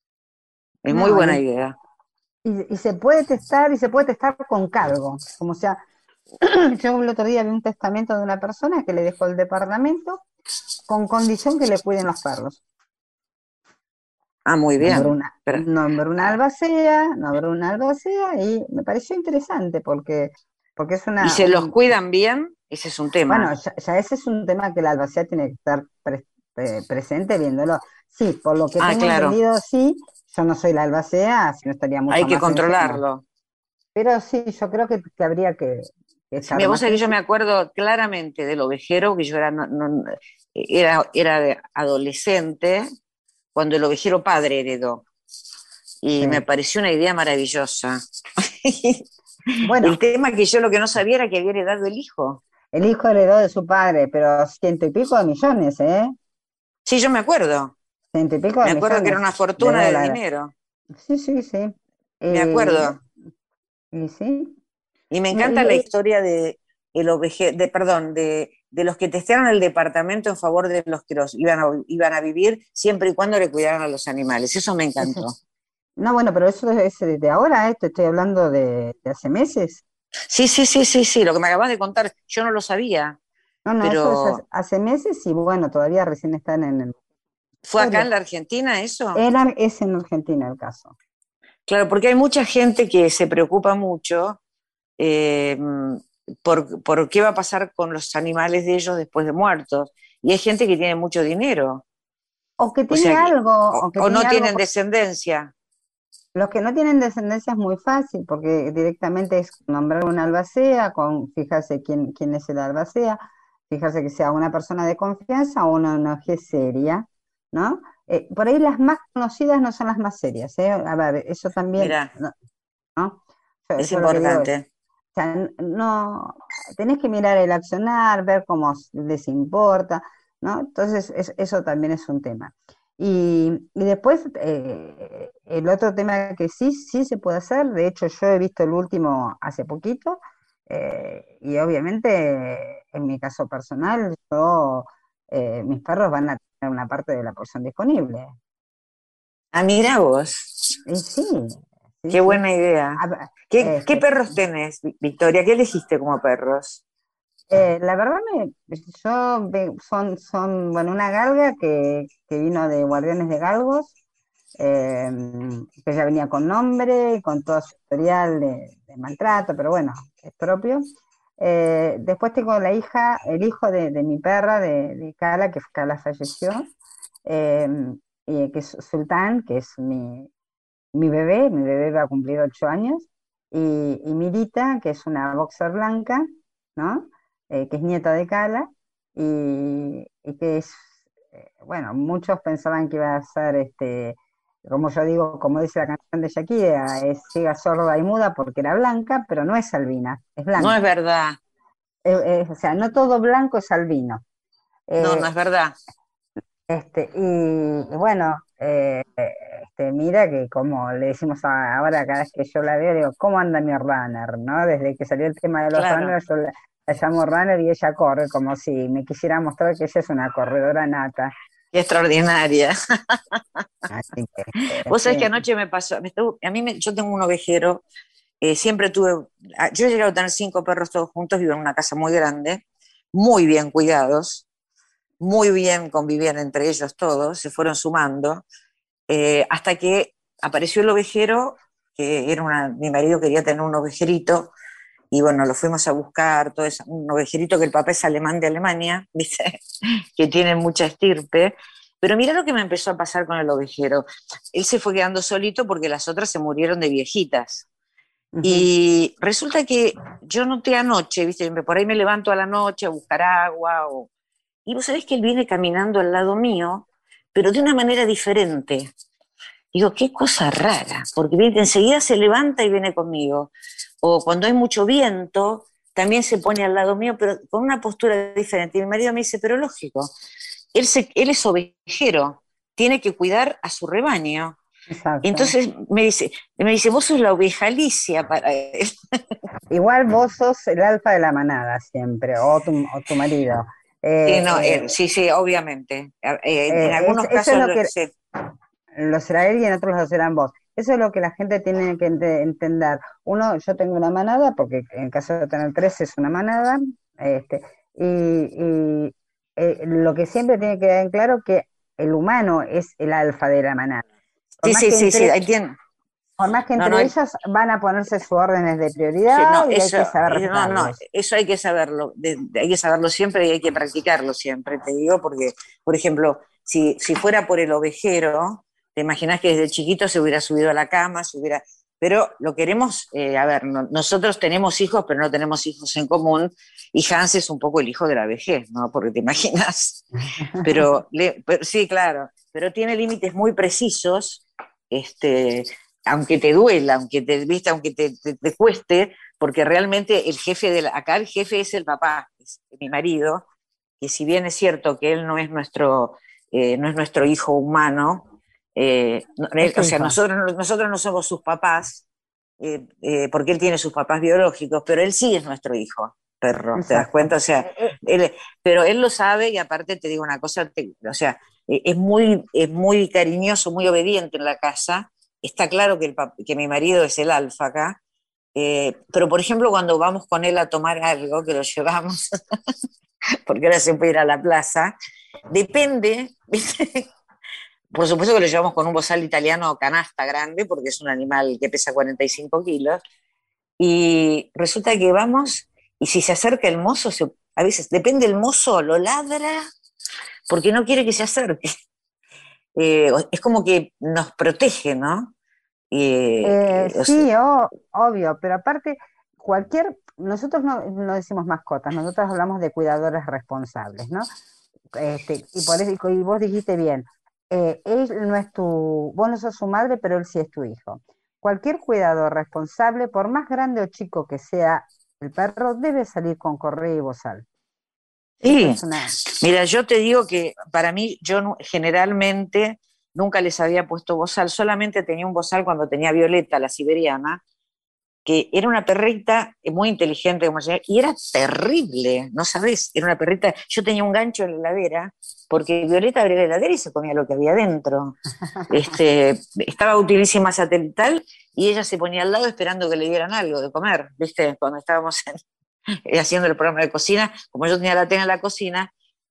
Es muy no, buena y, idea. y- y se puede testar y se puede testar con cargo, como sea, yo el otro día vi un testamento de una persona que le dejó el departamento con condición que le cuiden los perros. Ah, muy Nombró bien. una, Pero- nombró una albacea, nombró una albacea y me pareció interesante porque, porque es ¿Y una, se los un, cuidan bien? Ese es un bueno, tema. ya, ya ese es un tema que la albacea tiene que estar pre- pre- presente viéndolo. Sí, por lo que Ah, tengo claro. entendido, sí, yo no soy la albacea, si no estaría Hay mucho que más encima. controlarlo. Pero sí, yo creo que, que habría que, que Sí, estar mira, vos más sabés que yo encima. me acuerdo claramente del ovejero, que yo era, no- no- era, era de adolescente, cuando el ovejero padre heredó. Y me Sí. pareció una idea maravillosa. El Bueno, tema que yo lo que no sabía era que había heredado el hijo. el hijo heredó de su padre, pero ciento y pico de millones, ¿eh? Sí, yo me acuerdo. Ciento y pico Me de acuerdo que era una millones de fortuna de dólares. dinero. Sí, sí, sí. Me Y, acuerdo. y sí. Y me Y- encanta la y- historia de el oveje, de, perdón, de, de los que testearon el departamento en favor de los que los iban a, iban a vivir, siempre y cuando le cuidaran a los animales. Eso me ese- encantó. no, bueno, pero eso es de ahora, ¿eh? Te estoy hablando de, de hace meses. Sí, sí, sí, sí, sí. Lo que me acabas de contar, yo no lo sabía, No, no, eso es hace, pero hace meses y bueno, todavía recién están en el ¿fue acá en historia. la Argentina eso? Era, es en Argentina el caso. Claro, porque hay mucha gente que se preocupa mucho eh, por, por qué va a pasar con los animales de ellos después de muertos. Y hay gente que tiene mucho dinero, O que o tiene sea, que- algo, o, o que o tiene no algo. tienen descendencia. Los que no tienen descendencia es muy fácil, porque directamente es nombrar una albacea, con fijarse quién, quién es el albacea, fijarse que sea una persona de confianza o una O N G seria, ¿no? Eh, por ahí las más conocidas no son las más serias, ¿eh? A ver, eso también, Mira, ¿no? ¿no? Yo, es yo lo que digo es, importante. o sea, n- no, tenés que mirar el accionar, ver cómo s- les importa, ¿no? Entonces, es- eso también es un tema. Y, y después, eh, el otro tema que sí, sí se puede hacer, de hecho yo he visto el último hace poquito, eh, y obviamente en mi caso personal, yo, eh, mis perros van a tener una parte de la porción disponible. Ah, mira vos, Y sí, sí, qué sí. buena idea. A ver, ¿Qué, qué este, perros tenés, Vi- Victoria? ¿Qué elegiste como perros? Eh, la verdad, me, yo ve- son, son, bueno, una galga que, que vino de Guardianes de Galgos, eh, que ya venía con nombre, con todo su historial de, de maltrato, pero bueno, es propio. Eh, después tengo la hija, el hijo de, de mi perra, de, de Cala, que Cala falleció, eh, y que es Sultán, que es mi, mi bebé, mi bebé va a cumplir ocho años, y, y Mirita, que es una boxer blanca, ¿no? Eh, que es nieta de Cala, y, y que es, eh, bueno, muchos pensaban que iba a ser, este, como yo digo, como dice la canción de Shakira, es ciega, sorda y muda porque era blanca, pero no es albina, es No es blanca. verdad, Eh, eh, o sea, no todo blanco es albino. no, no Eh, es verdad. este, y, y bueno, eh, este, mira que como le decimos a- ahora cada vez que yo la veo, digo, ¿cómo anda mi runner? ¿No? Desde que salió el tema de los Claro, runners, yo la, la llamo runner y ella corre como si me quisiera mostrar que ella es una corredora nata. qué extraordinaria. Así que, Vos sabés que este, anoche me pasó, me estuvo- a mí me- yo tengo un ovejero, eh, siempre tuve, ah, yo he llegado a tener cinco perros todos juntos, vivo en una casa muy grande, muy bien cuidados, muy bien convivían entre ellos todos, se fueron sumando, eh, hasta que apareció el ovejero, que era una, mi marido quería tener un ovejerito, y bueno, lo fuimos a buscar, todo eso, un ovejerito que el papá es alemán de Alemania, ¿viste? Que tiene mucha estirpe. Pero mira lo que me empezó a pasar con el ovejero. Él se fue quedando solito porque las otras se murieron de viejitas. ujú, Y resulta que yo noté anoche, ¿viste? Por ahí me levanto a la noche a buscar agua. O... Y vos sabés que él viene caminando al lado mío, pero de una manera diferente. Digo, qué cosa rara, porque viene- enseguida se levanta y viene conmigo. O cuando hay mucho viento, también se pone al lado mío, pero con una postura diferente. Y mi marido me dice, pero lógico, él, se, él es ovejero, tiene que cuidar a su rebaño. exacto. Entonces me dice, me dice, vos sos la oveja Alicia para él. Igual vos sos el alfa de la manada siempre, o tu, o tu marido. Sí, Eh, no, él, eh, sí, sí, obviamente. Eh, en eh, es- algunos eso es casos lo lo que sé. lo será él y en otros lo serán vos. Eso es lo que la gente tiene que ente- entender. Uno, yo tengo una manada, porque en caso de tener tres es una manada, este, y, y, eh, lo que siempre tiene que quedar en claro que el humano es el alfa de la manada. Por Sí, más sí, que sí, entre, sí, ahí tiene. por más que No, entre no, ellos van a ponerse sus órdenes de sí, prioridad no, y hay eso, que saber eh, no, no, respetarlos. eso hay que saberlo, de- de- hay que saberlo siempre y hay que practicarlo siempre, te digo, porque, por ejemplo, si, si fuera por el ovejero, te imaginas que desde chiquito se hubiera subido a la cama, se hubiera, pero lo queremos, eh, a ver, no- nosotros tenemos hijos, pero no tenemos hijos en común, y Hans es un poco el hijo de la vejez, ¿no? Porque te imaginas, pero, le- pero sí, claro, pero tiene límites muy precisos, este, aunque te duela, aunque te, viste, aunque te, te, te cueste, porque realmente el jefe de la, acá el jefe es el papá, es mi marido, que si bien es cierto que él no es nuestro, eh, no es nuestro hijo humano, eh, no, él, Es tu o sea, hijo. nosotros, nosotros no somos sus papás, eh, eh, porque él tiene sus papás biológicos, pero él sí es nuestro hijo, perro, ¿te das Exacto. cuenta? O sea, él, pero él lo sabe y aparte te digo una cosa, te, o sea, eh, es, muy, es muy cariñoso, muy obediente en la casa. Está claro que, el, que mi marido es el alfa acá, eh, pero por ejemplo cuando vamos con él a tomar algo, que lo llevamos, porque ahora se puede ir a la plaza, depende, ¿viste? Por supuesto que lo llevamos con un bozal italiano canasta grande, porque es un animal que pesa cuarenta y cinco kilos, y resulta que vamos, y si se acerca el mozo, se, a veces depende el mozo, lo ladra, porque no quiere que se acerque. Eh, es como que nos protege, ¿no? Eh, Eh, o sea, sí, o- obvio, pero aparte, cualquier, nosotros no, no decimos mascotas, nosotros hablamos de cuidadores responsables, ¿no? Este, y por eso, y vos dijiste bien, eh, él no es tu, vos no sos su madre, pero él sí es tu hijo. Cualquier cuidador responsable, por más grande o chico que sea el perro, debe salir con correa y bozal. Eso sí, es una, mira, yo te digo que para mí, yo no- generalmente nunca les había puesto bozal, solamente tenía un bozal cuando tenía Violeta, la siberiana, que era una perrita muy inteligente, como se- y era terrible, no sabés, era una perrita, yo tenía un gancho en la heladera, porque Violeta abría la heladera y se comía lo que había dentro. Este, estaba utilísima satelital y ella se ponía al lado esperando que le dieran algo de comer, ¿viste? Cuando estábamos en- haciendo el programa de cocina, como yo tenía la tele en la cocina,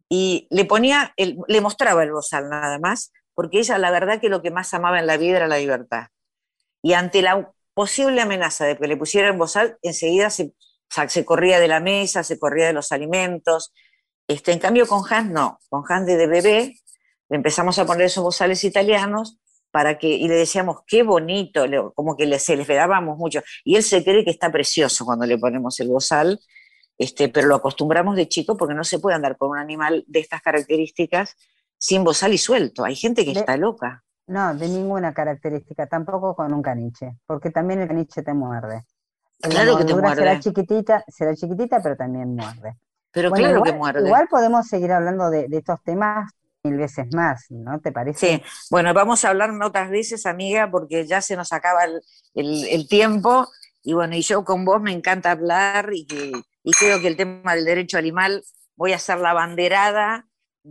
y le ponía, el, le mostraba el bozal nada más, porque ella la verdad que lo que más amaba en la vida era la libertad. Y ante la posible amenaza de que le pusieran bozal, enseguida se, se corría de la mesa, se corría de los alimentos. Este, en cambio con Hans no, con Hans desde bebé le empezamos a poner esos bozales italianos para que, y le decíamos, qué bonito, le, como que le, se les dábamos mucho. Y él se cree que está precioso cuando le ponemos el bozal, este, pero lo acostumbramos de chico porque no se puede andar con un animal de estas características sin bozal y suelto. Hay gente que de, está loca. no, de ninguna característica, tampoco con un caniche, porque también el caniche te muerde. La Claro que te mordedura será muerde, chiquitita, será chiquitita, pero también muerde. pero Bueno, claro que igual, muerde. igual podemos seguir hablando de, de estos temas mil veces más, ¿no te Sí, parece? bueno, vamos a hablar otras veces, amiga, porque ya se nos acaba el, el- el tiempo. Y bueno, y yo con vos me encanta hablar y, que, y creo que el tema del derecho animal voy a ser la banderada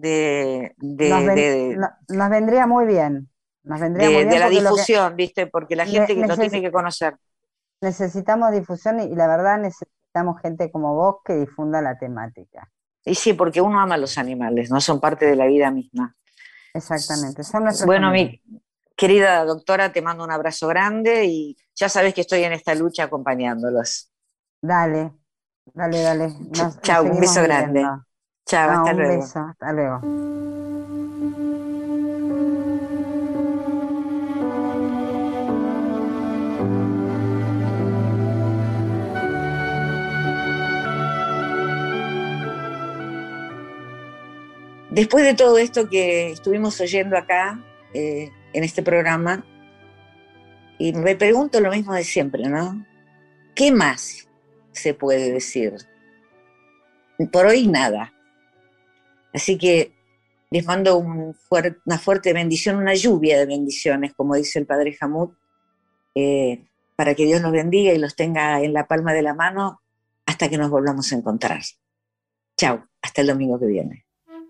de, Nos de, ven- de, no- nos vendría muy bien, nos vendría muy de- de bien la porque lo que difusión, ¿viste? Porque la ne- gente que lo tiene necesi- que conocer. necesitamos difusión y, y la verdad necesitamos gente como vos que difunda la temática. Y sí, porque uno ama a los animales, no son parte de la vida misma. Exactamente, son nuestra Bueno, familia. mi querida doctora, te mando un abrazo grande y ya sabes que estoy en esta lucha acompañándolos. Dale, dale, dale, nos, nos Chao, un seguimos beso grande. viendo. Chao, No, hasta un luego. beso, hasta luego. Después de todo esto que estuvimos oyendo acá, eh, en este programa, y me pregunto lo mismo de siempre, ¿no? ¿Qué más se puede decir? Por hoy nada. Así que les mando un fuer- una fuerte bendición, una lluvia de bendiciones, como dice el Padre Jamut, eh, para que Dios los bendiga y los tenga en la palma de la mano hasta que nos volvamos a encontrar. Chao, hasta el domingo que viene.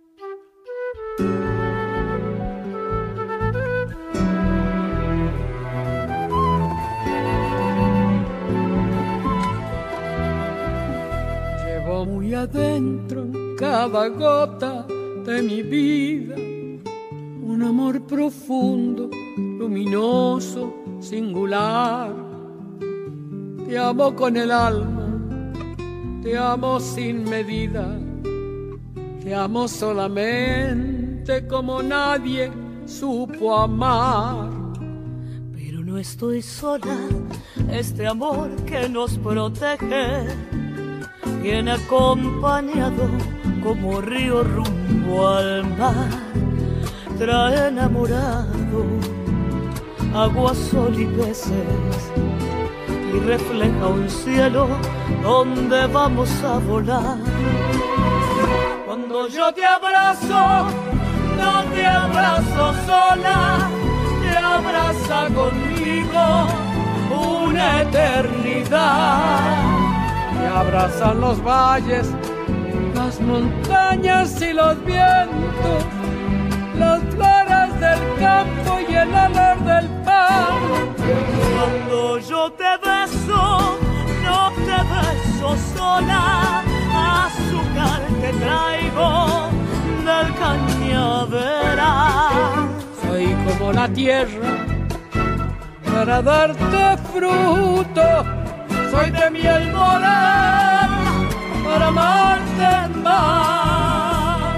Llevo muy adentro cada gota de mi vida, un amor profundo, luminoso luminoso, singular. Te amo con el alma, te amo sin medida, te amo solamente como nadie supo amar. Pero no estoy sola, este amor que nos protege viene acompañado como río rumbo al mar. Trae enamorado agua, sol y peces y refleja un cielo donde vamos a volar. Cuando yo te abrazo, no te abrazo sola, te abraza conmigo una eternidad. Te abrazan los valles, las montañas y los vientos, las flores del campo y el olor del pan. Cuando yo te beso, no te beso sola, azúcar te traigo del cañaveral. Soy como la tierra para darte fruto, soy de miel morena para amarte más.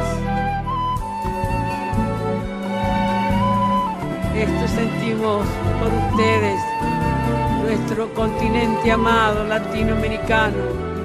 Esto sentimos por ustedes, nuestro continente amado latinoamericano.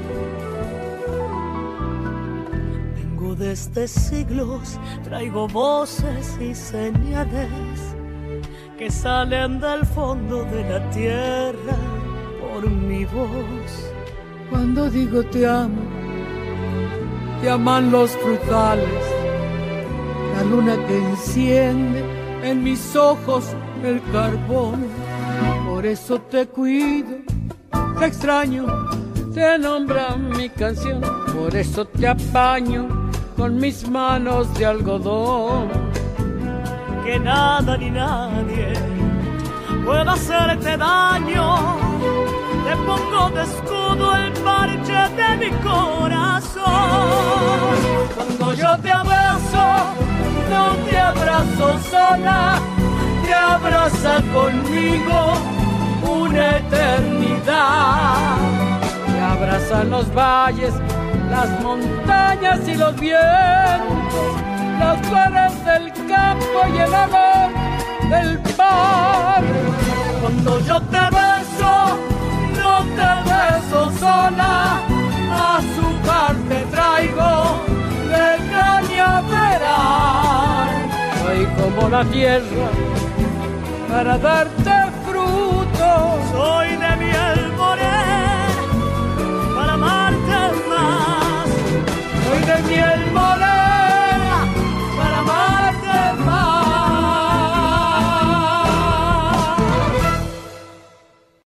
Vengo desde siglos, traigo voces y señales que salen del fondo de la tierra por mi voz. Cuando digo te amo, te aman los frutales, la luna que enciende en mis ojos el carbón. Por eso te cuido, te extraño, te nombra mi canción. Por eso te apaño con mis manos de algodón. Que nada ni nadie pueda hacerte daño. Te pongo de escudo el parche de mi corazón. Cuando yo te abrazo, no te abrazo sola, te abraza conmigo una eternidad. Te abrazan los valles, las montañas y los vientos, las flores del campo y el olor del pan. Cuando yo te beso, no te beso sola, azúcar te traigo de cañaveral. Soy como la tierra para darte fruto, soy de miel morena para amarte más. Soy de miel morena